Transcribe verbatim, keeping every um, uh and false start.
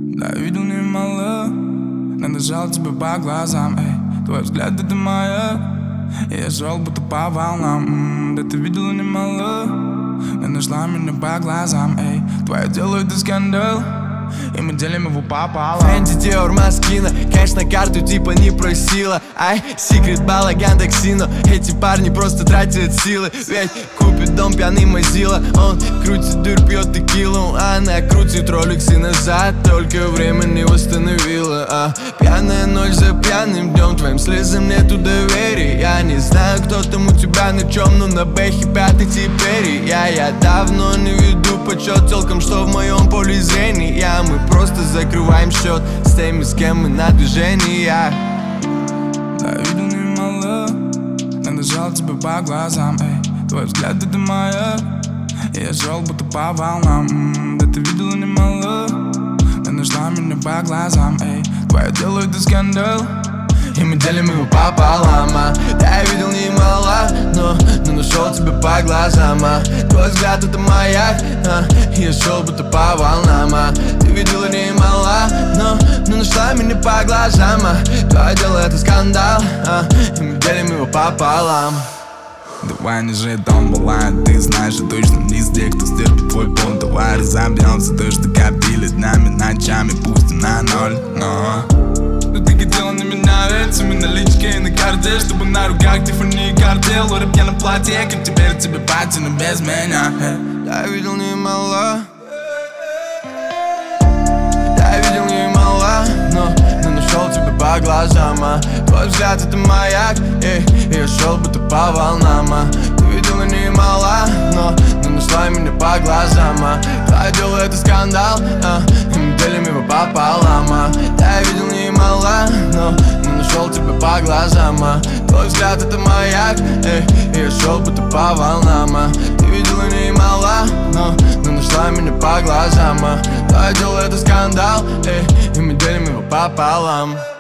Да, видел немало, надышал тебе по глазам, эй. Твой взгляд — это маяк, и я шел будто по волнам. М-м, да ты видела немало, но нашла меня по глазам, эй. Твое дело — это скандал, и мы делим его пополам. Фэнди, Диор, Маскина, кэш на карту типа не просила. Ай, секрет, балаган, таксино. Эти парни просто тратят силы. Ведь купит дом пьяный Мазила. Он крутит дыр, пьет текилу. Она крутит роликсы назад, только время не восстановила. А пьяная ночь за пьяным днем, твоим слезам нету доверия. Я не знаю, кто там у тебя на чем, но на бэхе пятый теперь. Я, я давно не веду подсчет телкам, что в моем поле зрения. Мы просто закрываем счет с теми, с кем мы на движении. Да, видел немало, надышал тебе по глазам, эй. Твой взгляд — это маяк, и я шел будто по волнам. М-м, да ты видела немало, но нашла меня по глазам, эй. Твое дело — это скандал, и мы делим его пополам. А. Да, я видел немало, но, но нашел тебя по глазам. А. Твой взгляд — это маяк, а. Я шел будто по волнам. А. Ты видела немало, но, но нашла меня по глазам. А. Твое дело — это скандал, а. И мы делим его пополам. Давай не жить, дом бывает, ты знаешь, я точно не из тех, кто стерпит твой пол. Давай разобьемся, то, что копили днями, ночами, пустим на ноль. Но но ты хотела на меня ведь, на наличке и на карте, чтобы на руках Тиффани и картел. Рэп я на платье, как теперь тебе пати, но без меня. Да, я видел немало, да, я видел немало, но, но нашел тебя по глазам. А. Твой взгляд — это маяк, эй, и я шел будто по волнам. А. Ты видела немало, но, но нашла меня по глазам. А. Твое дело — это скандал, а. И мы делим его пополам. А. Да, я видел немало, но, но нашел тебя по глазам. А. Твой взгляд — это маяк, эй, и я шел будто по волнам. А. Ты видела немало, но, но нашла меня по глазам. А. Твое дело — это скандал, эй, и мы делим его пополам.